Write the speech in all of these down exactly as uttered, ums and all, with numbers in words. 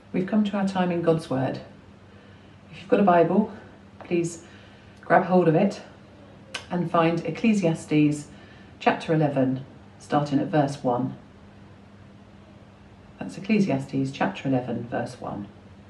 We've come to our time in God's Word. If you've got a Bible, please grab hold of it and find Ecclesiastes chapter eleven, starting at verse one. That's Ecclesiastes chapter eleven, verse one.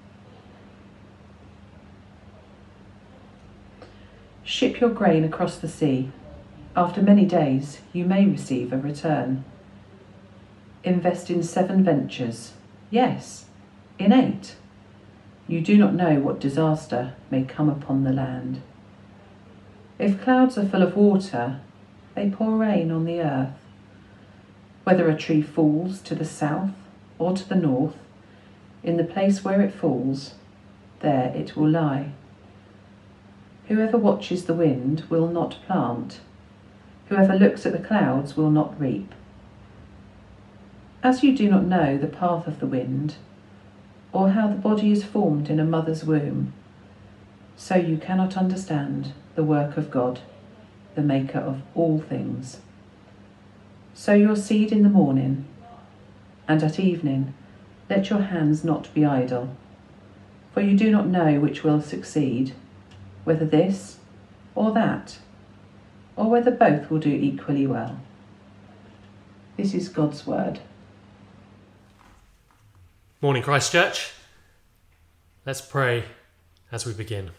Ship your grain across the sea. After many days, you may receive a return. Invest in seven ventures. Yes, in eight. You do not know what disaster may come upon the land. If clouds are full of water, they pour rain on the earth. Whether a tree falls to the south or to the north, in the place where it falls, there it will lie. Whoever watches the wind will not plant. Whoever looks at the clouds will not reap. As you do not know the path of the wind, or how the body is formed in a mother's womb, so you cannot understand the work of God, the maker of all things. Sow your seed in the morning, and at evening let your hands not be idle, for you do not know which will succeed, whether this or that, or whether both will do equally well. This is God's Word. Morning, Christchurch. Let's pray as we begin.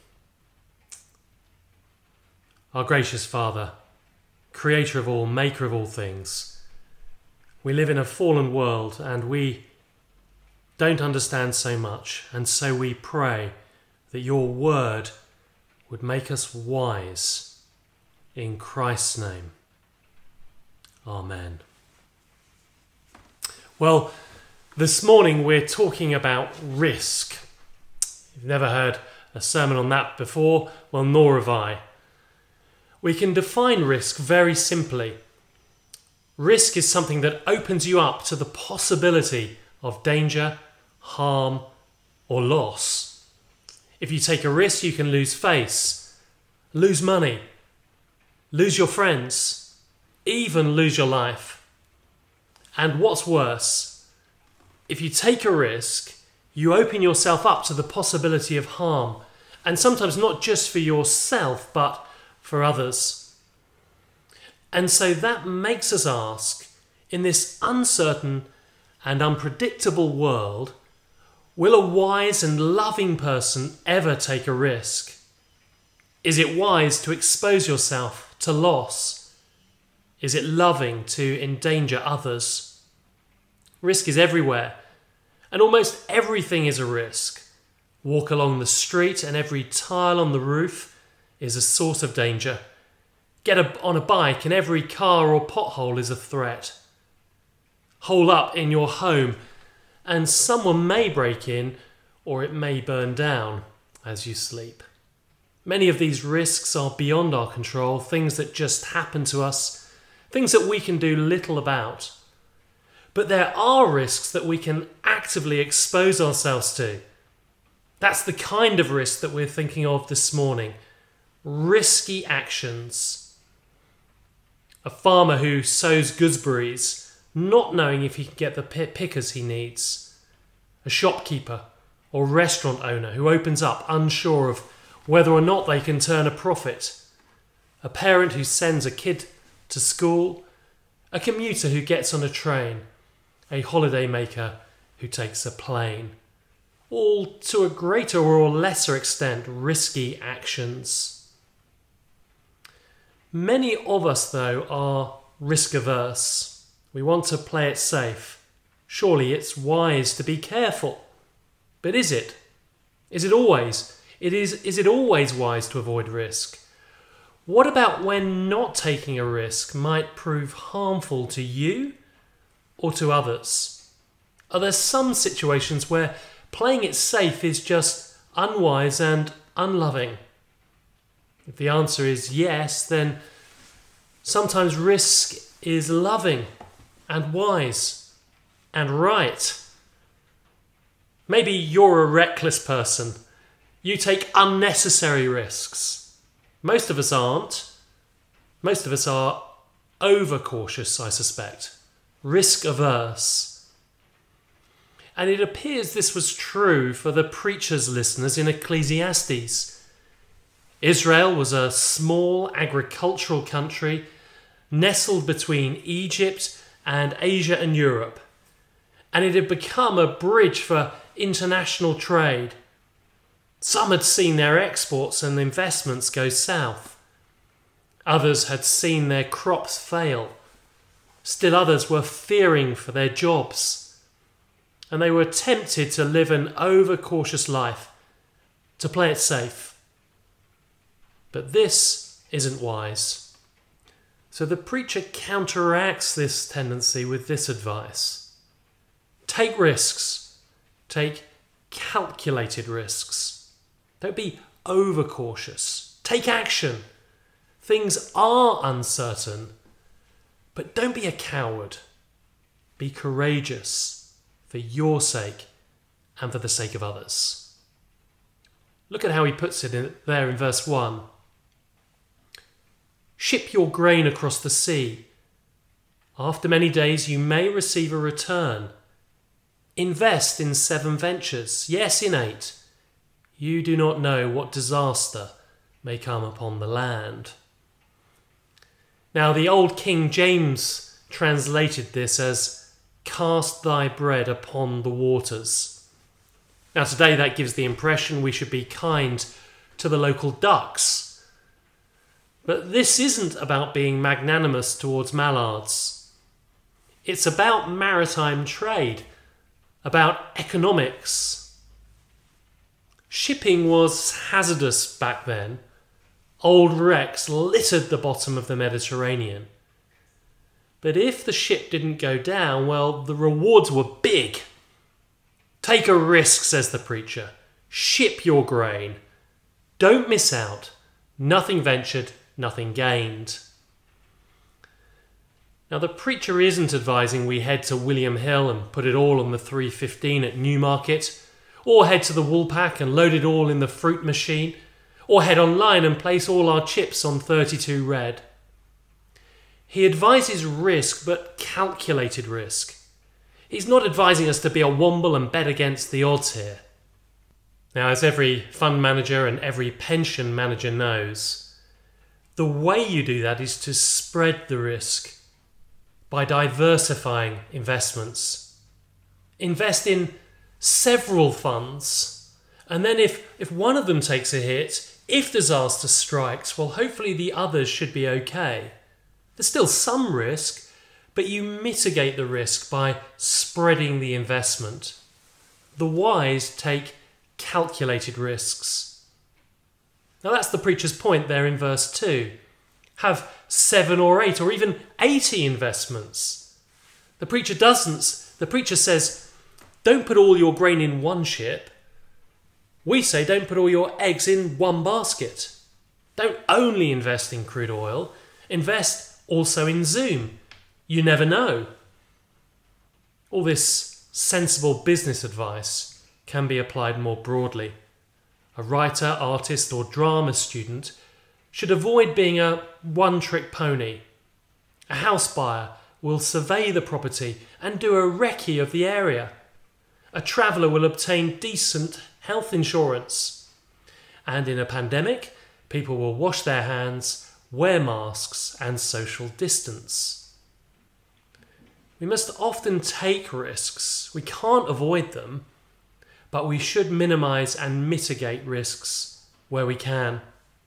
Our gracious Father, creator of all, maker of all things, we live in a fallen world and we don't understand so much, and so we pray that your word would make us wise. In Christ's name. Amen. Well, this morning we're talking about risk. If you've never heard a sermon on that before, well, nor have I. We can define risk very simply. Risk is something that opens you up to the possibility of danger, harm, or loss. If you take a risk, you can lose face, lose money, lose your friends, even lose your life. And what's worse, if you take a risk, you open yourself up to the possibility of harm, and sometimes not just for yourself, but for others. And so that makes us ask, in this uncertain and unpredictable world, will a wise and loving person ever take a risk? Is it wise to expose yourself to loss? Is it loving to endanger others? Risk is everywhere, and almost everything is a risk. Walk along the street and every tile on the roof is a source of danger. Get a, on a bike and every car or pothole is a threat. Hole up in your home and someone may break in, or it may burn down as you sleep. Many of these risks are beyond our control, things that just happen to us, things that we can do little about. But there are risks that we can actively expose ourselves to. That's the kind of risk that we're thinking of this morning. Risky actions. A farmer who sows gooseberries, not knowing if he can get the pickers he needs. A shopkeeper or restaurant owner who opens up unsure of whether or not they can turn a profit. A parent who sends a kid to school. A commuter who gets on a train. A holiday maker who takes a plane. All to a greater or lesser extent risky actions. Many of us, though, are risk averse. We want to play it safe. Surely it's wise to be careful. But is it? Is it always? It is, is it always wise to avoid risk? What about when not taking a risk might prove harmful to you or to others? Are there some situations where playing it safe is just unwise and unloving? If the answer is yes, then sometimes risk is loving and wise and right. Maybe you're a reckless person. You take unnecessary risks. Most of us aren't. Most of us are overcautious, I suspect. Risk averse. And it appears this was true for the preacher's listeners in Ecclesiastes. Israel was a small agricultural country nestled between Egypt and Asia and Europe, and it had become a bridge for international trade. Some had seen their exports and investments go south. Others had seen their crops fail. Still others were fearing for their jobs, and they were tempted to live an overcautious life, to play it safe. But this isn't wise. So the preacher counteracts this tendency with this advice. Take risks. Take calculated risks. Don't be overcautious. Take action. Things are uncertain, but don't be a coward. Be courageous for your sake and for the sake of others. Look at how he puts it in, there in verse one. Ship your grain across the sea. After many days you may receive a return. Invest in seven ventures, yes, in eight. You do not know what disaster may come upon the land. Now, the old King James translated this as, cast thy bread upon the waters. Now, today that gives the impression we should be kind to the local ducks. But this isn't about being magnanimous towards mallards. It's about maritime trade, about economics. Shipping was hazardous back then. Old wrecks littered the bottom of the Mediterranean. But if the ship didn't go down, well, the rewards were big. Take a risk, says the preacher. Ship your grain. Don't miss out. Nothing ventured, nothing gained. Now, the preacher isn't advising we head to William Hill and put it all on the three fifteen at Newmarket, or head to the Woolpack and load it all in the fruit machine, or head online and place all our chips on thirty-two red. He advises risk, but calculated risk. He's not advising us to be a womble and bet against the odds here. Now, as every fund manager and every pension manager knows, the way you do that is to spread the risk by diversifying investments. Invest in several funds, and then if, if one of them takes a hit, if disaster strikes, well, hopefully the others should be okay. There's still some risk, but you mitigate the risk by spreading the investment. The wise take calculated risks. Now that's the preacher's point there in verse two. Have seven or eight or even eighty investments. The preacher doesn't. The preacher says, don't put all your grain in one ship. We say don't put all your eggs in one basket. Don't only invest in crude oil. Invest also in Zoom. You never know. All this sensible business advice can be applied more broadly. A writer, artist or drama student should avoid being a one-trick pony. A house buyer will survey the property and do a recce of the area. A traveller will obtain decent health insurance. And in a pandemic, people will wash their hands, wear masks and social distance. We must often take risks. We can't avoid them, but we should minimise and mitigate risks where we can.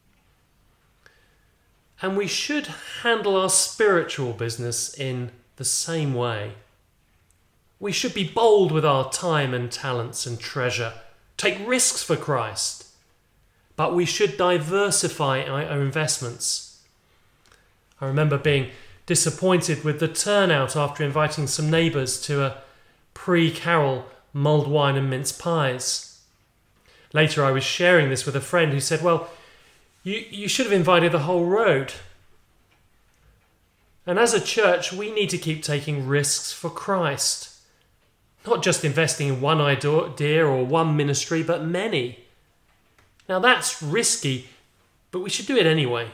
And we should handle our spiritual business in the same way. We should be bold with our time and talents and treasure, take risks for Christ, but we should diversify our investments. I remember being disappointed with the turnout after inviting some neighbours to a pre-carol mulled wine and mince pies. Later I was sharing this with a friend who said, well, you, you should have invited the whole road. And as a church, we need to keep taking risks for Christ. Not just investing in one idea or one ministry, but many. Now that's risky, but we should do it anyway.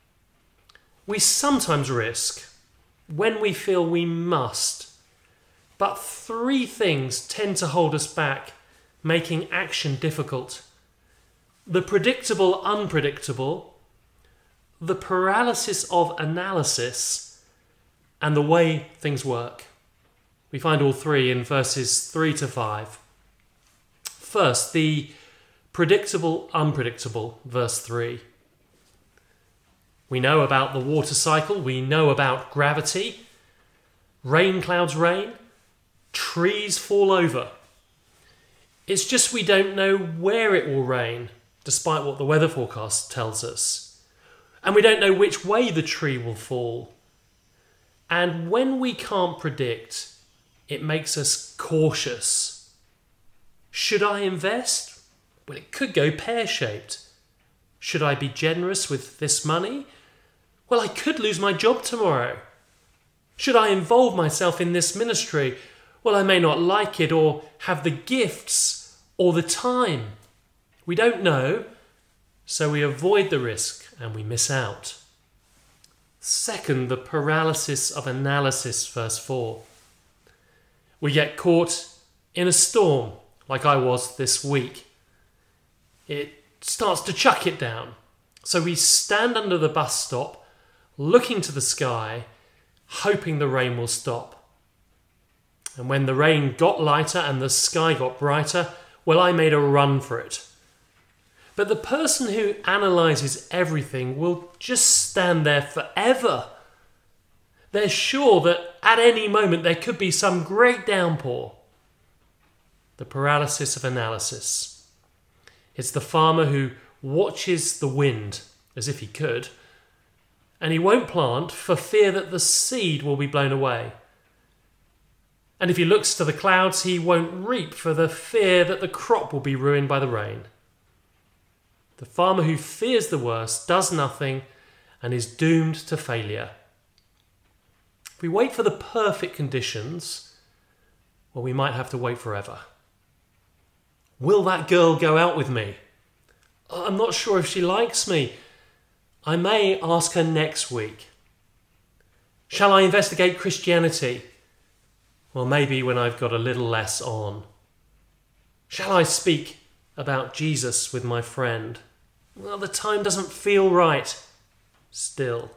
We sometimes risk when we feel we must, But three things tend to hold us back, making action difficult. The predictable unpredictable, the paralysis of analysis, and the way things work. We find all three in verses three to five. First, the predictable unpredictable, verse three. We know about the water cycle, we know about gravity. Rain clouds rain, trees fall over. It's just we don't know where it will rain, despite what the weather forecast tells us. And we don't know which way the tree will fall. And when we can't predict, it makes us cautious. Should I invest? Well, it could go pear-shaped. Should I be generous with this money? Well, I could lose my job tomorrow. Should I involve myself in this ministry? Well, I may not like it or have the gifts or the time. We don't know, so we avoid the risk and we miss out. Second, the paralysis of analysis, verse four. We get caught in a storm, like I was this week. It starts to chuck it down. So we stand under the bus stop, looking to the sky, hoping the rain will stop. And when the rain got lighter and the sky got brighter, well, I made a run for it. But the person who analyses everything will just stand there forever. They're sure that at any moment there could be some great downpour. The paralysis of analysis. It's the farmer who watches the wind as if he could, and he won't plant for fear that the seed will be blown away. And if he looks to the clouds, he won't reap for the fear that the crop will be ruined by the rain. The farmer who fears the worst does nothing and is doomed to failure. If we wait for the perfect conditions, well, we might have to wait forever. Will that girl go out with me? I'm not sure if she likes me. I may ask her next week. Shall I investigate Christianity? Well, maybe when I've got a little less on. Shall I speak about Jesus with my friend? Well, the time doesn't feel right. Still.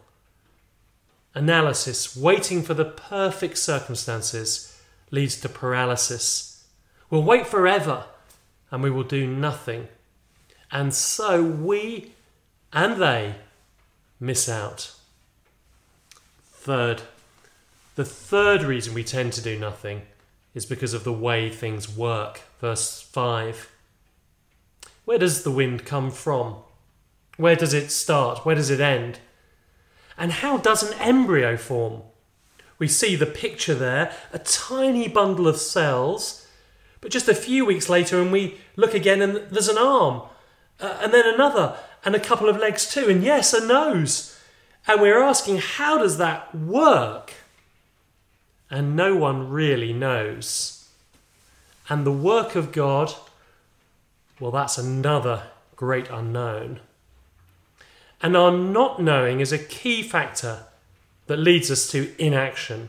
Analysis, waiting for the perfect circumstances, leads to paralysis. We'll wait forever and we will do nothing. And so we and they miss out. Third, the third reason we tend to do nothing is because of the way things work. Verse five. Where does the wind come from? Where does it start? Where does it end? And how does an embryo form? We see the picture there, a tiny bundle of cells, but just a few weeks later and we look again and there's an arm, uh, and then another, and a couple of legs too, and yes, a nose. And we're asking, how does that work? And no one really knows. And the work of God, well, that's another great unknown. And our not knowing is a key factor that leads us to inaction.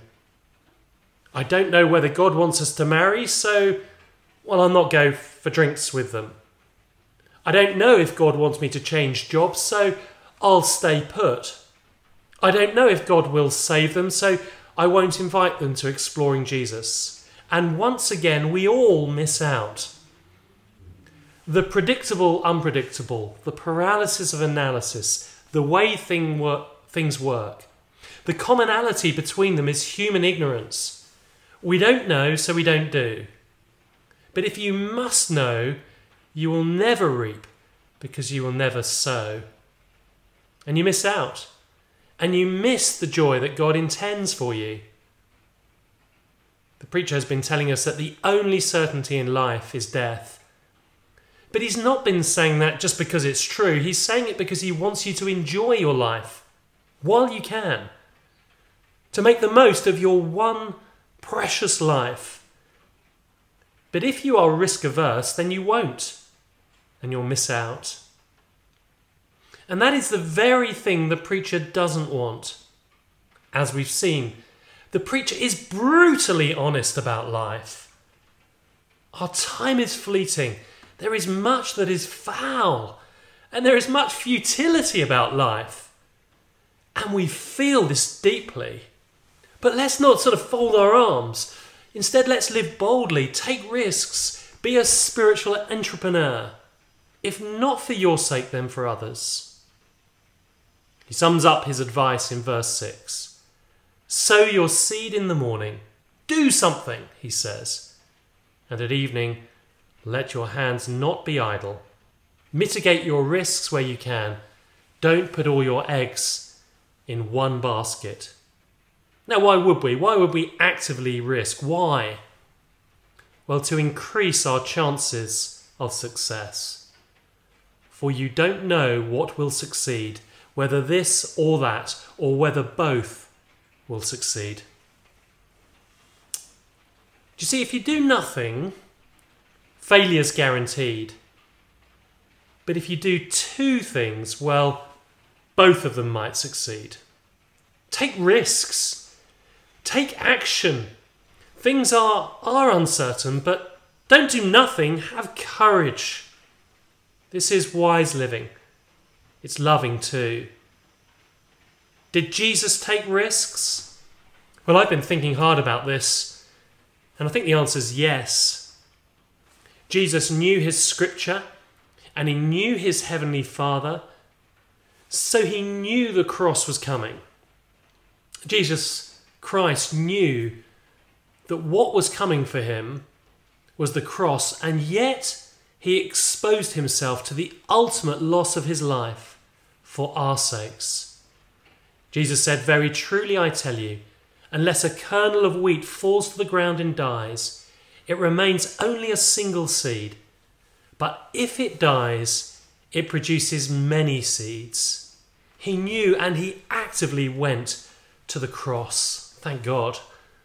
I don't know whether God wants us to marry, so, well, I'll not go for drinks with them. I don't know if God wants me to change jobs, so I'll stay put. I don't know if God will save them, so I won't invite them to exploring Jesus. And once again, we all miss out. The predictable, unpredictable, the paralysis of analysis, the way thing wor- things work. The commonality between them is human ignorance. We don't know, so we don't do. But if you must know, you will never reap because you will never sow. And you miss out. And you miss the joy that God intends for you. The preacher has been telling us that the only certainty in life is death. But he's not been saying that just because it's true. He's saying it because he wants you to enjoy your life while you can. To make the most of your one precious life. But if you are risk averse, then you won't. And you'll miss out. And that is the very thing the preacher doesn't want. As we've seen, The preacher is brutally honest about life. Our time is fleeting. There is much that is foul, and there is much futility about life. And we feel this deeply. But let's not sort of fold our arms. Instead, let's live boldly, take risks, be a spiritual entrepreneur. If not for your sake, then for others. He sums up his advice in verse six. Sow your seed in the morning. Do something, he says. And at evening, let your hands not be idle. Mitigate your risks where you can. Don't put all your eggs in one basket. Now, why would we? Why would we actively risk? Why? Well, to increase our chances of success. For you don't know what will succeed, whether this or that, or whether both will succeed. Do you see, if you do nothing, failure's guaranteed. But if you do two things, well, both of them might succeed. Take risks. Take action. Things are, are uncertain, but don't do nothing. Have courage. This is wise living. It's loving too. Did Jesus take risks? Well, I've been thinking hard about this, and I think the answer is yes. Jesus knew his scripture, and he knew his heavenly Father, so he knew the cross was coming. Jesus Christ knew that what was coming for him was the cross, and yet he exposed himself to the ultimate loss of his life for our sakes. Jesus said, "Very truly I tell you, unless a kernel of wheat falls to the ground and dies, it remains only a single seed. But if it dies, it produces many seeds." He knew, and he actively went to the cross. Thank God.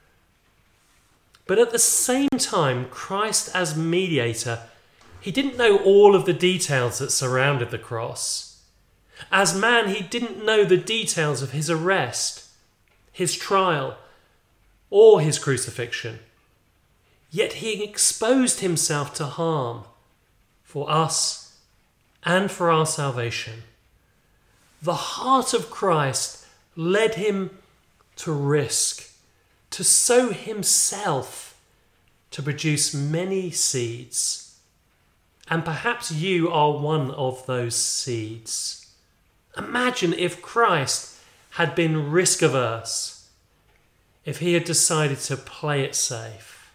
But at the same time, Christ as mediator, he didn't know all of the details that surrounded the cross. As man, he didn't know the details of his arrest, his trial, or his crucifixion. Yet he exposed himself to harm for us and for our salvation. The heart of Christ led him to risk, to sow himself, to produce many seeds. And perhaps you are one of those seeds. Imagine if Christ had been risk averse, if he had decided to play it safe.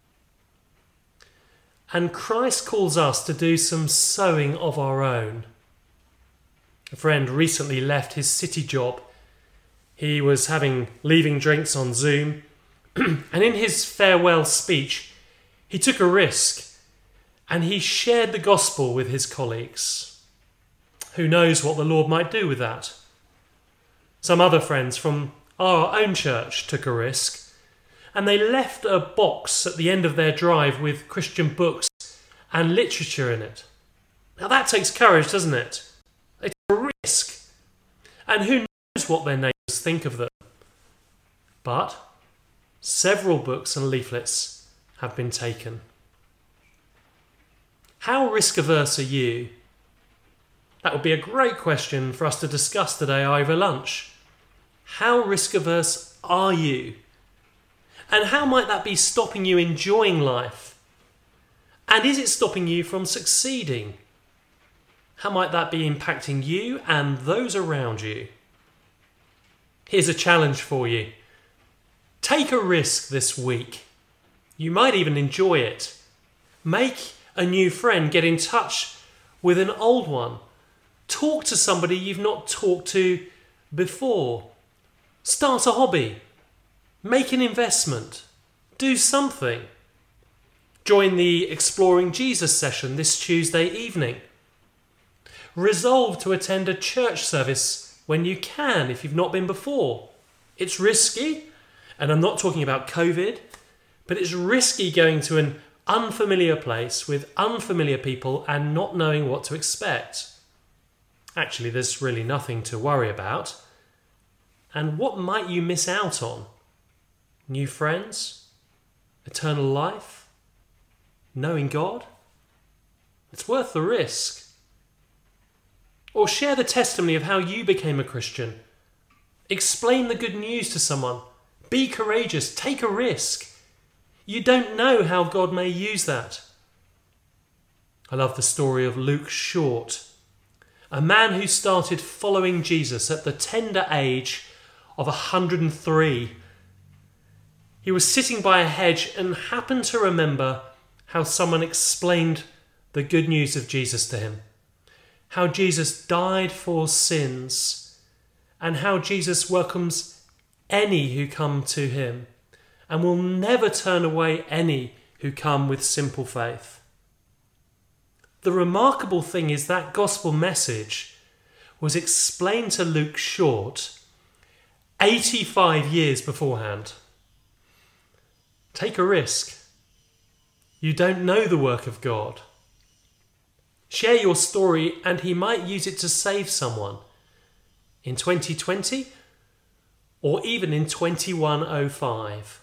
And Christ calls us to do some sowing of our own. A friend recently left his city job. He was having leaving drinks on Zoom, and in his farewell speech, he took a risk, and he shared the gospel with his colleagues. Who knows what the Lord might do with that? Some other friends from our own church took a risk, and they left a box at the end of their drive with Christian books and literature in it. Now that takes courage, doesn't it? They took a risk. And who knows what their neighbours think of them? But several books and leaflets have been taken. How risk averse are you? That would be a great question for us to discuss today over lunch. How risk averse are you? And how might that be stopping you enjoying life? And is it stopping you from succeeding? How might that be impacting you and those around you? Here's a challenge for you. Take a risk this week. You might even enjoy it. Make a new friend, get in touch with an old one. Talk to somebody you've not talked to before. Start a hobby. Make an investment. Do something. Join the Exploring Jesus session this Tuesday evening. Resolve to attend a church service when you can, if you've not been before. It's risky, and I'm not talking about COVID, but it's risky going to an unfamiliar place with unfamiliar people and not knowing what to expect. Actually, there's really nothing to worry about. And what might you miss out on? New friends? Eternal life? Knowing God? It's worth the risk. Or share the testimony of how you became a Christian. Explain the good news to someone. Be courageous. Take a risk. You don't know how God may use that. I love the story of Luke Short, a man who started following Jesus at the tender age of one hundred three. He was sitting by a hedge and happened to remember how someone explained the good news of Jesus to him. How Jesus died for sins and how Jesus welcomes any who come to him and will never turn away any who come with simple faith. The remarkable thing is that gospel message was explained to Luke Short eighty-five years beforehand. Take a risk. You don't know the work of God. Share your story and he might use it to save someone in twenty twenty or even in twenty-one oh five.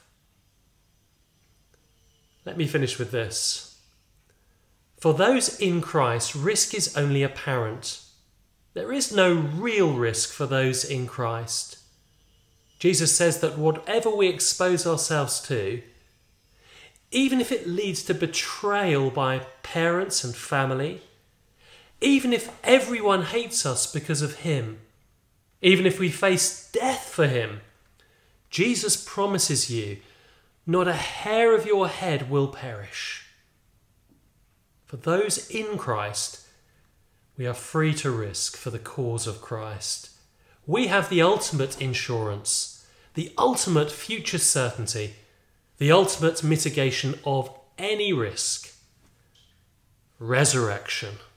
Let me finish with this. For those in Christ, risk is only apparent. There is no real risk for those in Christ. Jesus says that whatever we expose ourselves to, even if it leads to betrayal by parents and family, even if everyone hates us because of him, even if we face death for him, Jesus promises you not a hair of your head will perish. For those in Christ, we are free to risk for the cause of Christ. We have the ultimate insurance, the ultimate future certainty, the ultimate mitigation of any risk. Resurrection.